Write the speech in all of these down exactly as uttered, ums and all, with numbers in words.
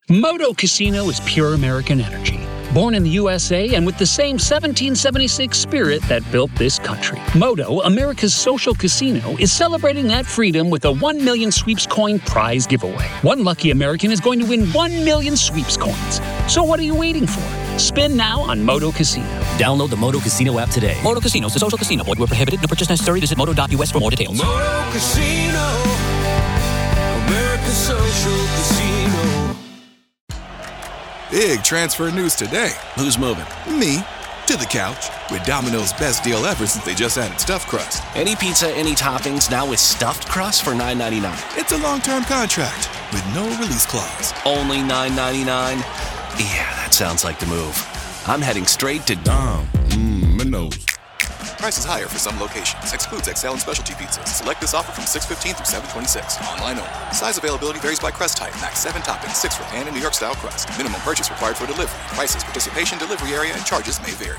Moto Casino is pure American energy. Born in the U S A and with the same seventeen seventy-six spirit that built this country. Moto, America's social casino, is celebrating that freedom with a one million sweeps coin prize giveaway. One lucky American is going to win one million sweeps coins. So what are you waiting for? Spin now on Moto Casino. Download the Moto Casino app today. Moto Casino is a social casino. Void where prohibited. No purchase necessary. Visit moto dot u s for more details. Moto Casino, America's social casino. Big transfer news today. Who's moving? Me. To the couch. With Domino's best deal ever since they just added stuffed crust. Any pizza, any toppings, now with stuffed crust for nine ninety-nine. It's a long-term contract with no release clause. Only nine ninety-nine? Yeah, that sounds like the move. I'm heading straight to Dom. Mmm, Minos. Prices higher for some locations. Excludes X L and specialty pizzas. Select this offer from six fifteen through seven twenty-six. Online only. Size availability varies by crust type. Max seven toppings, six for pan and New York style crust. Minimum purchase required for delivery. Prices, participation, delivery area, and charges may vary.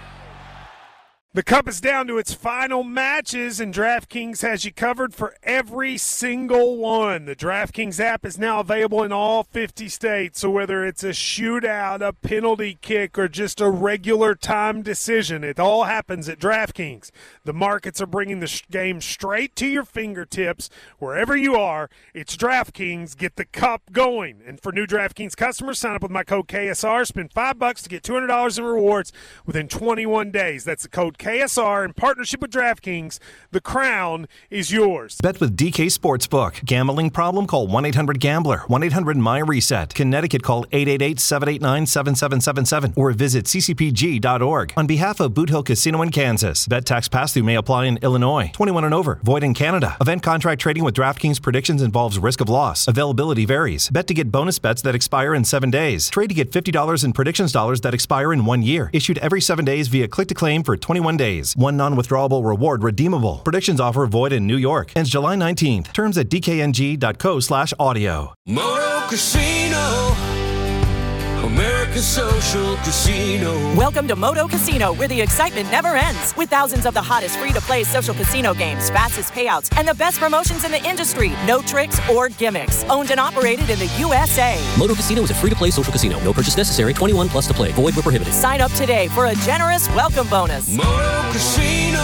The Cup is down to its final matches, and DraftKings has you covered for every single one. The DraftKings app is now available in all fifty states, so whether it's a shootout, a penalty kick, or just a regular time decision, it all happens at DraftKings. The markets are bringing the game straight to your fingertips. Wherever you are, it's DraftKings. Get the Cup going. And for new DraftKings customers, sign up with my code K S R. Spend five bucks to get two hundred dollars in rewards within twenty-one days. That's the code K S R in partnership with DraftKings. The crown is yours. Bet with D K Sportsbook. Gambling problem? Call one eight hundred gambler. one eight hundred my reset. Connecticut, call eight eight eight, seven eight nine, seven seven seven seven or visit c c p g dot org. On behalf of Boot Hill Casino in Kansas, bet tax pass-through may apply in Illinois. twenty-one and over. Void in Canada. Event contract trading with DraftKings predictions involves risk of loss. Availability varies. Bet to get bonus bets that expire in seven days. Trade to get fifty dollars in predictions dollars that expire in one year. Issued every seven days via click-to-claim for twenty-one days. One non-withdrawable reward redeemable. Predictions offer void in New York. Ends July nineteenth. Terms at d k n g dot co slash audio. Moto Casino, America's social casino. Welcome to Moto Casino, where the excitement never ends. With thousands of the hottest free-to-play social casino games, fastest payouts, and the best promotions in the industry. No tricks or gimmicks. Owned and operated in the U S A. Moto Casino is a free-to-play social casino. No purchase necessary. twenty-one plus to play. Void where prohibited. Sign up today for a generous welcome bonus. Moto Casino,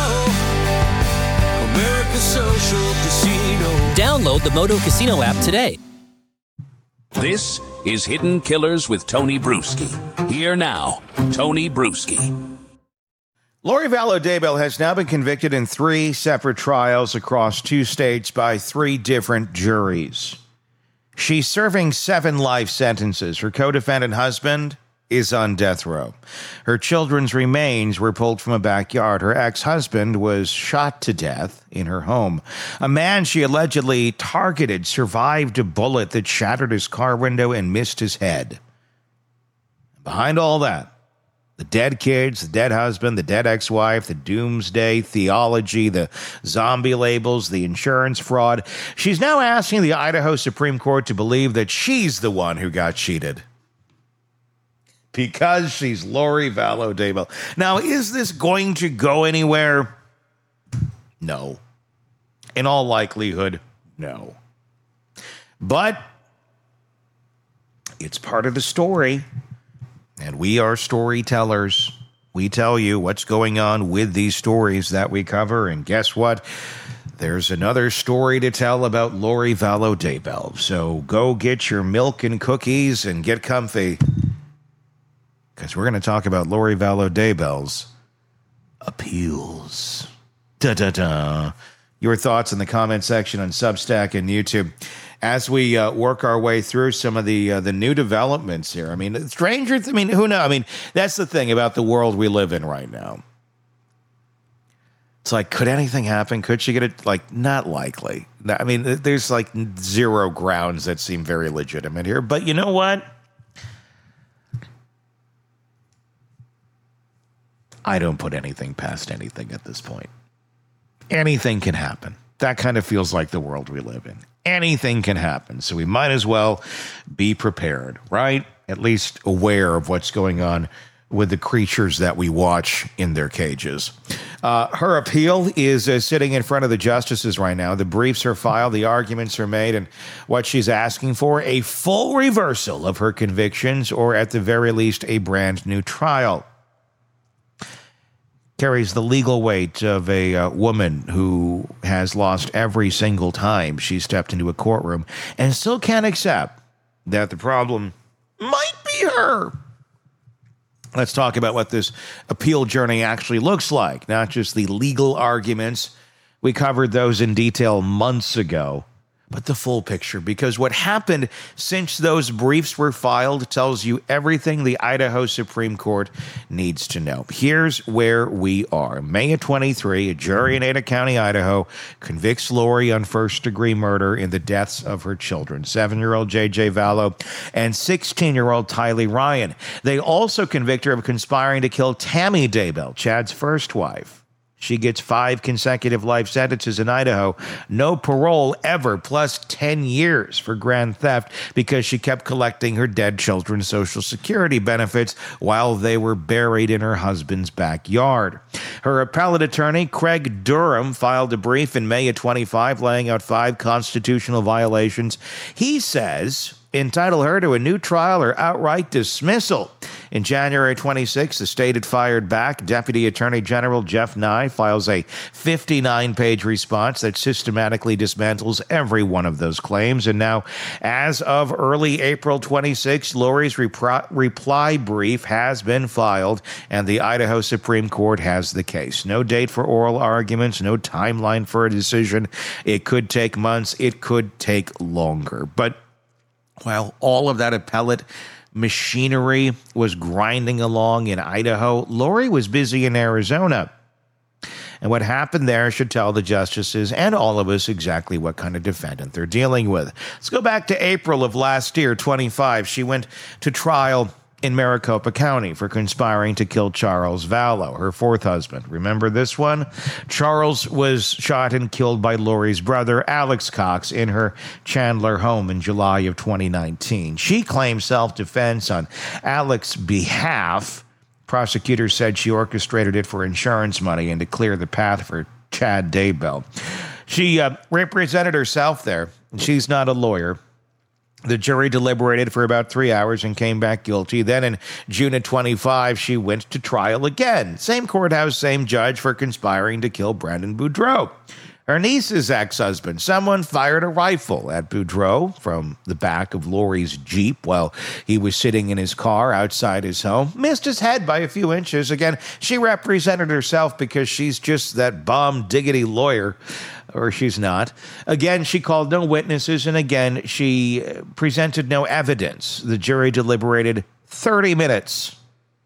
America's social casino. Download the Moto Casino app today. This is Hidden Killers with Tony Bruschi. Here now, Tony Bruschi. Lori Vallow Daybell has now been convicted in three separate trials across two states by three different juries. She's serving seven life sentences. Her co-defendant husband is on death row. Her children's remains were pulled from a backyard. Her ex-husband was shot to death in her home. A man she allegedly targeted survived a bullet that shattered his car window and missed his head. Behind all that, the dead kids, the dead husband, the dead ex-wife, the doomsday theology, the zombie labels, the insurance fraud. She's now asking the Idaho Supreme Court to believe that she's the one who got cheated. Because she's Lori Vallow Daybell. Now, is this going to go anywhere? No. In all likelihood, no. But it's part of the story. And we are storytellers. We tell you what's going on with these stories that we cover. And guess what? There's another story to tell about Lori Vallow Daybell. So go get your milk and cookies and get comfy, because we're going to talk about Lori Vallow Daybell's appeals. Da-da-da. Your thoughts in the comment section on Substack and YouTube as we uh, work our way through some of the uh, the new developments here. I mean, stranger, I mean, who knows? I mean, that's the thing about the world we live in right now. It's like, could anything happen? Could she get it? Like, not likely. I mean, there's like zero grounds that seem very legitimate here. But you know what? I don't put anything past anything at this point. Anything can happen. That kind of feels like the world we live in. Anything can happen. So we might as well be prepared, right? At least aware of what's going on with the creatures that we watch in their cages. Uh, her appeal is uh, sitting in front of the justices right now. The briefs are filed, the arguments are made, and what she's asking for, a full reversal of her convictions, or at the very least, a brand new trial. Carries the legal weight of a uh, woman who has lost every single time she stepped into a courtroom and still can't accept that the problem might be her. Let's talk about what this appeal journey actually looks like, not just the legal arguments. We covered those in detail months ago, but the full picture, because what happened since those briefs were filed tells you everything the Idaho Supreme Court needs to know. Here's where we are. May of twenty-three, a jury in Ada County, Idaho, convicts Lori on first-degree murder in the deaths of her children, seven-year-old J J Vallow and sixteen-year-old Tylee Ryan. They also convict her of conspiring to kill Tammy Daybell, Chad's first wife. She gets five consecutive life sentences in Idaho, no parole ever, plus ten years for grand theft because she kept collecting her dead children's Social Security benefits while they were buried in her husband's backyard. Her appellate attorney, Craig Durham, filed a brief in May of twenty-five laying out five constitutional violations he says entitle her to a new trial or outright dismissal. In January twenty-sixth, the state had fired back. Deputy Attorney General Jeff Nye files a fifty-nine page response that systematically dismantles every one of those claims. And now, as of early April twenty-sixth, Lori's repri- reply brief has been filed, and the Idaho Supreme Court has the case. No date for oral arguments, no timeline for a decision. It could take months. It could take longer. But while all of that appellate machinery was grinding along in Idaho, Lori was busy in Arizona. And what happened there should tell the justices and all of us exactly what kind of defendant they're dealing with. Let's go back to April of last year, twenty-five. She went to trial in Maricopa County for conspiring to kill Charles Vallow, her fourth husband. Remember this one? Charles was shot and killed by Lori's brother, Alex Cox, in her Chandler home in July of twenty nineteen. She claimed self-defense on Alex's behalf. Prosecutors said she orchestrated it for insurance money and to clear the path for Chad Daybell. She uh, represented herself there. She's not a lawyer. The jury deliberated for about three hours and came back guilty. Then in June of twenty-five, she went to trial again. Same courthouse, same judge for conspiring to kill Brandon Boudreau. Her niece's ex-husband, someone fired a rifle at Boudreau from the back of Lori's Jeep while he was sitting in his car outside his home. Missed his head by a few inches. Again, she represented herself because she's just that bomb-diggity lawyer. Or she's not. Again, she called no witnesses, and again, she presented no evidence. The jury deliberated thirty minutes.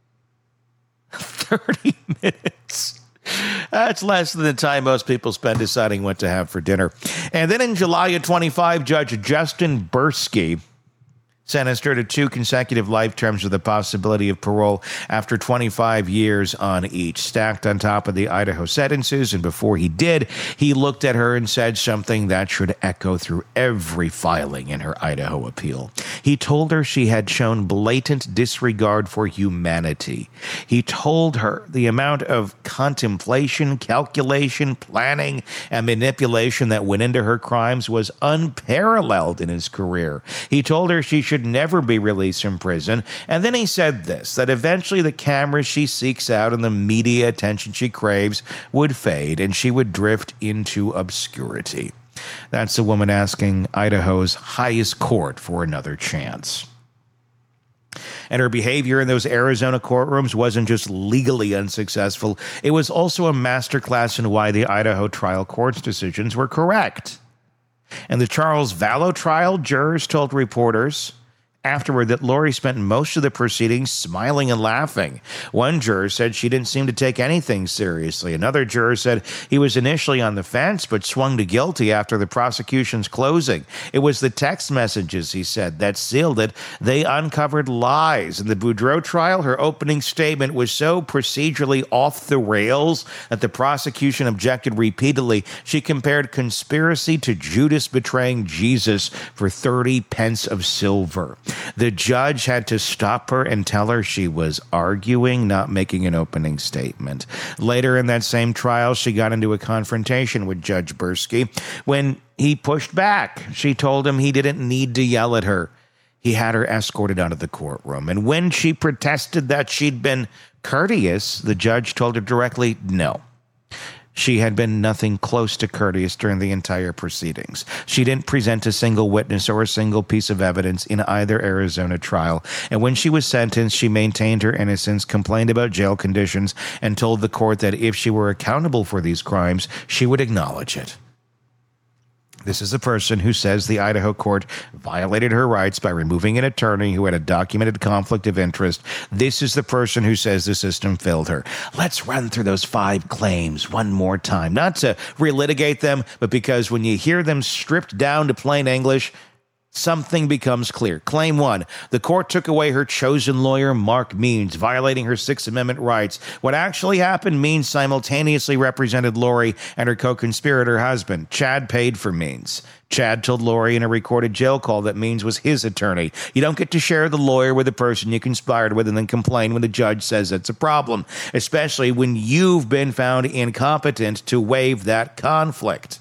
thirty minutes. That's less than the time most people spend deciding what to have for dinner. And then in July of twenty-five, Judge Justin Bursky sentenced her to two consecutive life terms with the possibility of parole after twenty-five years on each, stacked on top of the Idaho sentences. And before he did, he looked at her and said something that should echo through every filing in her Idaho appeal. He told her she had shown blatant disregard for humanity. He told her the amount of contemplation, calculation, planning, and manipulation that went into her crimes was unparalleled in his career. He told her she should never be released from prison. And then he said this, that eventually the cameras she seeks out and the media attention she craves would fade and she would drift into obscurity. That's a woman asking Idaho's highest court for another chance. And her behavior in those Arizona courtrooms wasn't just legally unsuccessful, it was also a masterclass in why the Idaho trial court's decisions were correct. In the Charles Vallow trial, jurors told reporters afterward that Lori spent most of the proceedings smiling and laughing. One juror said she didn't seem to take anything seriously. Another juror said he was initially on the fence but swung to guilty after the prosecution's closing. It was the text messages, he said, that sealed it. They uncovered lies. In the Boudreau trial, her opening statement was so procedurally off the rails that the prosecution objected repeatedly. She compared conspiracy to Judas betraying Jesus for thirty pence of silver. The judge had to stop her and tell her she was arguing, not making an opening statement. Later in that same trial, she got into a confrontation with Judge Bursky. When he pushed back, she told him he didn't need to yell at her. He had her escorted out of the courtroom. And when she protested that she'd been courteous, the judge told her directly, no. She had been nothing close to courteous during the entire proceedings. She didn't present a single witness or a single piece of evidence in either Arizona trial. And when she was sentenced, she maintained her innocence, complained about jail conditions, and told the court that if she were accountable for these crimes, she would acknowledge it. This is a person who says the Idaho court violated her rights by removing an attorney who had a documented conflict of interest. This is the person who says the system failed her. Let's run through those five claims one more time, not to relitigate them, but because when you hear them stripped down to plain English, something becomes clear. Claim one, the court took away her chosen lawyer, Mark Means, violating her Sixth Amendment rights. What actually happened, Means simultaneously represented Lori and her co-conspirator husband. Chad paid for Means. Chad told Lori in a recorded jail call that Means was his attorney. You don't get to share the lawyer with the person you conspired with and then complain when the judge says it's a problem, especially when you've been found incompetent to waive that conflict.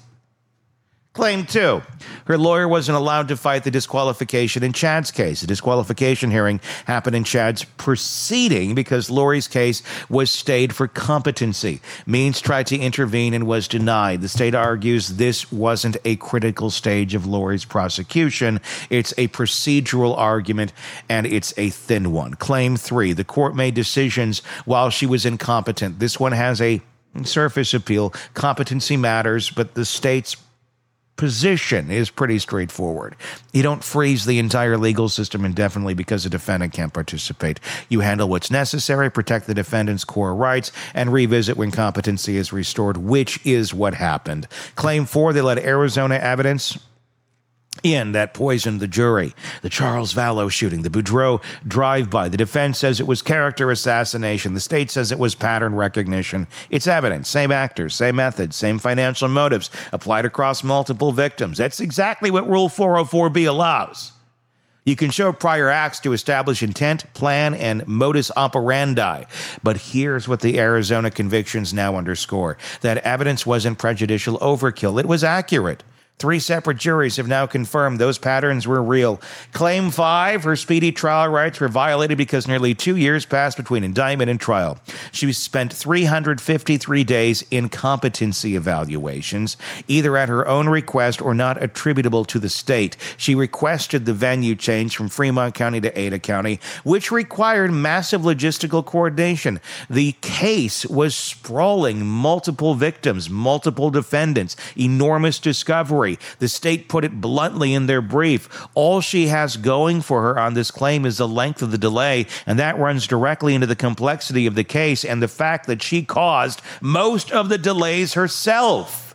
Claim two, her lawyer wasn't allowed to fight the disqualification in Chad's case. The disqualification hearing happened in Chad's proceeding because Lori's case was stayed for competency. Means tried to intervene and was denied. The state argues this wasn't a critical stage of Lori's prosecution. It's a procedural argument, and it's a thin one. Claim three, the court made decisions while she was incompetent. This one has a surface appeal. Competency matters, but the state's position is pretty straightforward. You don't freeze the entire legal system indefinitely because a defendant can't participate. You handle what's necessary, protect the defendant's core rights, and revisit when competency is restored, which is what happened. Claim four, they let Arizona evidence in that poisoned the jury. The Charles Vallow shooting, the Boudreaux drive-by. The defense says it was character assassination. The state says it was pattern recognition. It's evidence. Same actors, same methods, same financial motives applied across multiple victims. That's exactly what Rule four oh four B allows. You can show prior acts to establish intent, plan, and modus operandi. But here's what the Arizona convictions now underscore. That evidence wasn't prejudicial overkill. It was accurate. Three separate juries have now confirmed those patterns were real. Claim five, her speedy trial rights were violated because nearly two years passed between indictment and trial. She spent three hundred fifty-three days in competency evaluations, either at her own request or not attributable to the state. She requested the venue change from Fremont County to Ada County, which required massive logistical coordination. The case was sprawling, multiple victims, multiple defendants, enormous discovery. The state put it bluntly in their brief. All she has going for her on this claim is the length of the delay, and that runs directly into the complexity of the case and the fact that she caused most of the delays herself.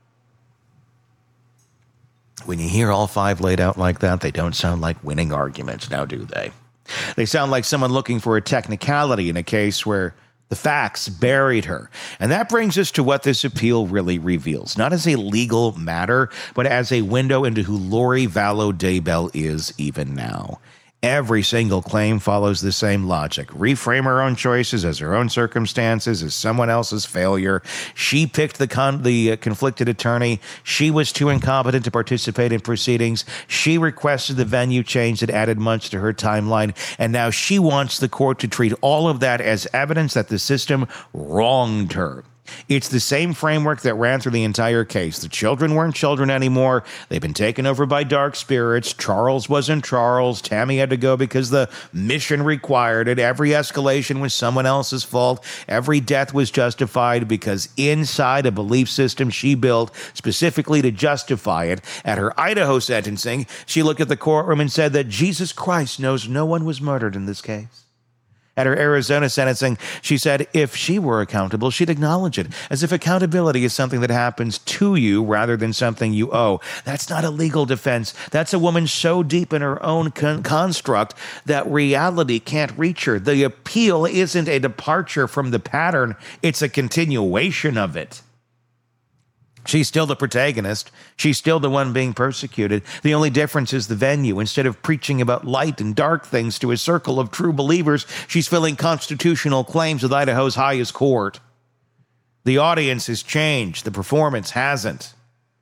When you hear all five laid out like that, they don't sound like winning arguments, now do they? They sound like someone looking for a technicality in a case where the facts buried her. And that brings us to what this appeal really reveals, not as a legal matter, but as a window into who Lori Vallow Daybell is even now. Every single claim follows the same logic. Reframe her own choices as her own circumstances, as someone else's failure. She picked the con- the uh, conflicted attorney. She was too incompetent to participate in proceedings. She requested the venue change that added months to her timeline. And now she wants the court to treat all of that as evidence that the system wronged her. It's the same framework that ran through the entire case. The children weren't children anymore. They've been taken over by dark spirits. Charles wasn't Charles. Tammy had to go because the mission required it. Every escalation was someone else's fault. Every death was justified because inside a belief system she built specifically to justify it. At her Idaho sentencing, she looked at the courtroom and said that Jesus Christ knows no one was murdered in this case. At her Arizona sentencing, she said if she were accountable, she'd acknowledge it, as if accountability is something that happens to you rather than something you owe. That's not a legal defense. That's a woman so deep in her own con- construct that reality can't reach her. The appeal isn't a departure from the pattern. It's a continuation of it. She's still the protagonist. She's still the one being persecuted. The only difference is the venue. Instead of preaching about light and dark things to a circle of true believers, she's filling constitutional claims with Idaho's highest court. The audience has changed. The performance hasn't.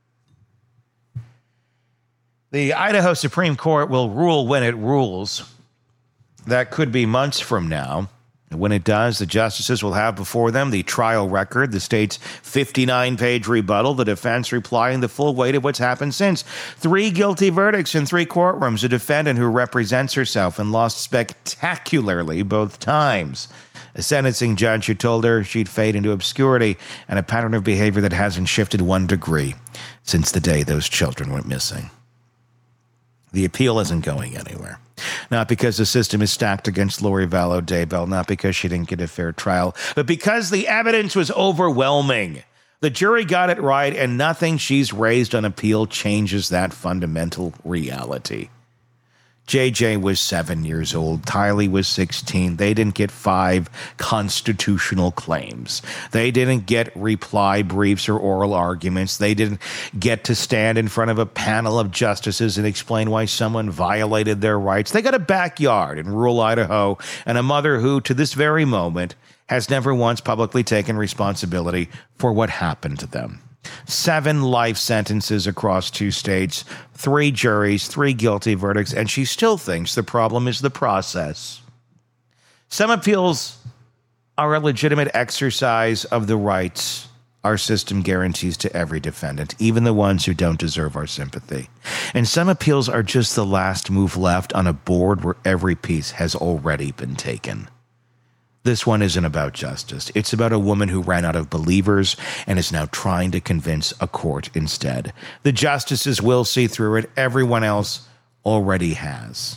The Idaho Supreme Court will rule when it rules. That could be months from now. And when it does, the justices will have before them the trial record, the state's fifty-nine page rebuttal, the defense reply, and the full weight of what's happened since. Three guilty verdicts in three courtrooms, a defendant who represents herself and lost spectacularly both times. A sentencing judge who told her she'd fade into obscurity, and a pattern of behavior that hasn't shifted one degree since the day those children went missing. The appeal isn't going anywhere. Not because the system is stacked against Lori Vallow Daybell, not because she didn't get a fair trial, but because the evidence was overwhelming. The jury got it right, and nothing she's raised on appeal changes that fundamental reality. J J was seven years old. Tylee was sixteen. They didn't get five constitutional claims. They didn't get reply briefs or oral arguments. They didn't get to stand in front of a panel of justices and explain why someone violated their rights. They got a backyard in rural Idaho and a mother who, to this very moment, has never once publicly taken responsibility for what happened to them. Seven life sentences across two states, three juries, three guilty verdicts, and she still thinks the problem is the process. Some appeals are a legitimate exercise of the rights our system guarantees to every defendant, even the ones who don't deserve our sympathy. And some appeals are just the last move left on a board where every piece has already been taken. This one isn't about justice. It's about a woman who ran out of believers and is now trying to convince a court instead. The justices will see through it. Everyone else already has.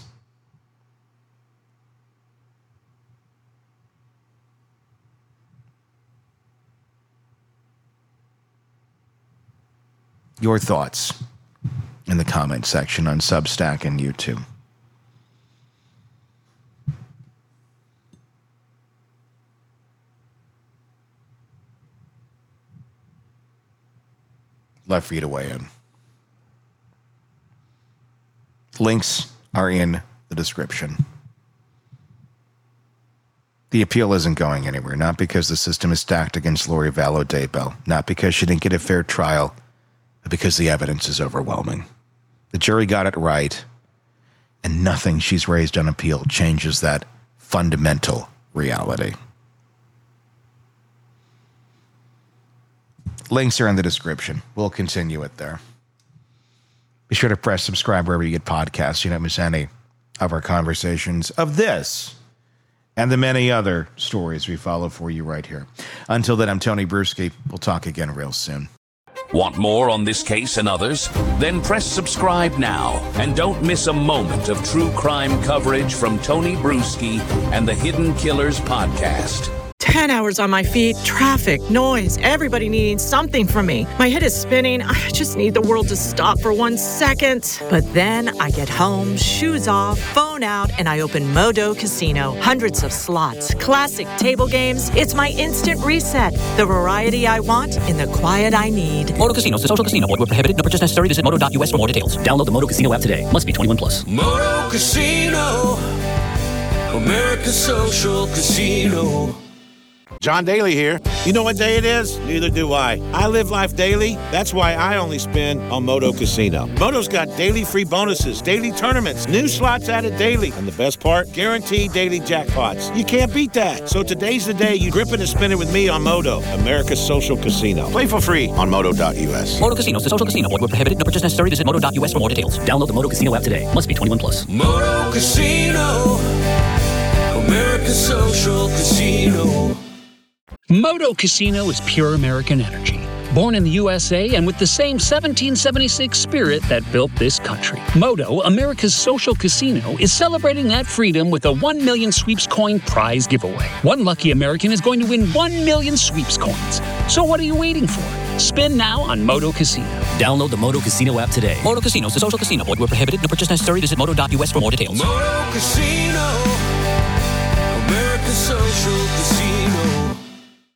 Your thoughts in the comment section on Substack and YouTube. Love for you to weigh in. Links are in the description. The appeal isn't going anywhere, not because the system is stacked against Lori Vallow Daybell, not because she didn't get a fair trial, but because the evidence is overwhelming. The jury got it right, and nothing she's raised on appeal changes that fundamental reality. Links are in the description. We'll continue it there. Be sure to press subscribe wherever you get podcasts so you don't miss any of our conversations of this and the many other stories we follow for you right here. Until then, I'm Tony Bruschi. We'll talk again real soon. Want more on this case and others? Then press subscribe now and don't miss a moment of true crime coverage from Tony Bruschi and the Hidden Killers podcast. Ten hours on my feet, traffic, noise, everybody needing something from me. My head is spinning. I just need the world to stop for one second. But then I get home, shoes off, phone out, and I open Modo Casino. Hundreds of slots, classic table games. It's my instant reset. The variety I want in the quiet I need. Modo Casino is a social casino. Void where prohibited. No purchase necessary. Visit modo dot u s for more details. Download the Modo Casino app today. Must be twenty-one plus. Modo Casino, America's social casino. John Daly here. You know what day it is? Neither do I. I live life daily. That's why I only spin on Modo Casino. Modo's got daily free bonuses, daily tournaments, new slots added daily. And the best part? Guaranteed daily jackpots. You can't beat that. So today's the day you grip it and spin it with me on Modo, America's social casino. Play for free on modo dot u s. Modo Casino is a social casino. Void where prohibited. No purchase necessary. Visit modo dot u s for more details. Download the Modo Casino app today. Must be twenty-one plus. Modo Casino, America's social casino. Modo Casino is pure American energy. Born in the U S A and with the same seventeen seventy-six spirit that built this country. Modo, America's social casino, is celebrating that freedom with a one million sweeps coin prize giveaway. One lucky American is going to win one million sweeps coins. So what are you waiting for? Spin now on Modo Casino. Download the Modo Casino app today. Modo Casino is a social casino. Void where prohibited. No purchase necessary. Visit modo dot u s for more details. Modo Casino, America's social casino. You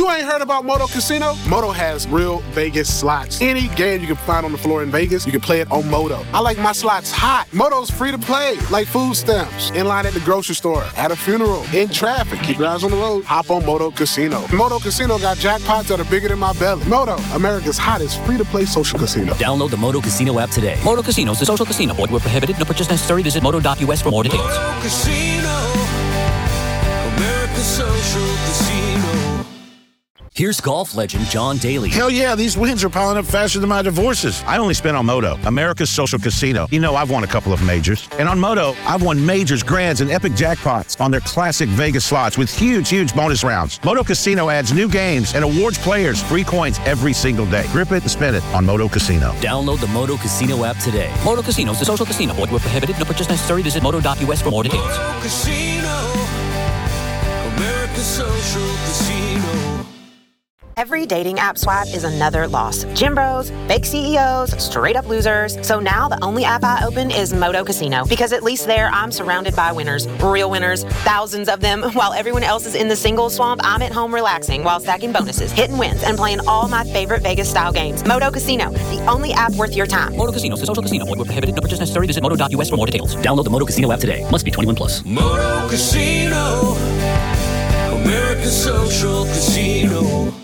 You ain't heard about Moto Casino? Moto has real Vegas slots. Any game you can find on the floor in Vegas, you can play it on Moto. I like my slots hot. Moto's free to play, like food stamps. In line at the grocery store, at a funeral, in traffic. Keep your eyes on the road. Hop on Moto Casino. Moto Casino got jackpots that are bigger than my belly. Moto, America's hottest free-to-play social casino. Download the Moto Casino app today. Moto Casino is a social casino. Void where prohibited. No purchase necessary. Visit moto dot U S for more details. Moto Casino, America's social casino. Here's golf legend John Daly. Hell yeah, these wins are piling up faster than my divorces. I only spent on Moto, America's social casino. You know, I've won a couple of majors. And on Moto, I've won majors, grands, and epic jackpots on their classic Vegas slots with huge, huge bonus rounds. Moto Casino adds new games and awards players free coins every single day. Grip it and spin it on Moto Casino. Download the Moto Casino app today. Moto Casino is a social casino. Void where prohibited. No purchase necessary. Visit moto dot U S for more details. Moto Casino, America's social casino. Every dating app swipe is another loss. Gym bros, fake C E Os, straight up losers. So now the only app I open is Moto Casino, because at least there I'm surrounded by winners, real winners, thousands of them. While everyone else is in the single swamp, I'm at home relaxing while stacking bonuses, hitting wins, and playing all my favorite Vegas style games. Moto Casino, the only app worth your time. Moto Casino is a social casino. Void where prohibited. No purchase necessary. Visit moto dot U S for more details. Download the Moto Casino app today. Must be twenty-one plus. Moto Casino, America's social casino.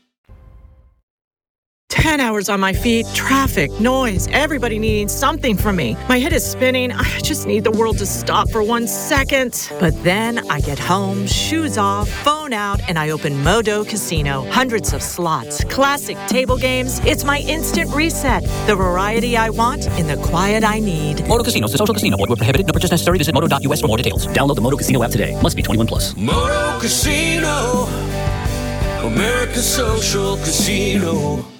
Ten hours on my feet, traffic, noise, everybody needing something from me. My head is spinning. I just need the world to stop for one second. But then I get home, shoes off, phone out, and I open Moto Casino. Hundreds of slots, classic table games. It's my instant reset. The variety I want in the quiet I need. Moto Casino is a social casino. Void where prohibited. No purchase necessary. Visit moto dot U S for more details. Download the Moto Casino app today. Must be twenty-one plus. Moto Casino, America's social casino.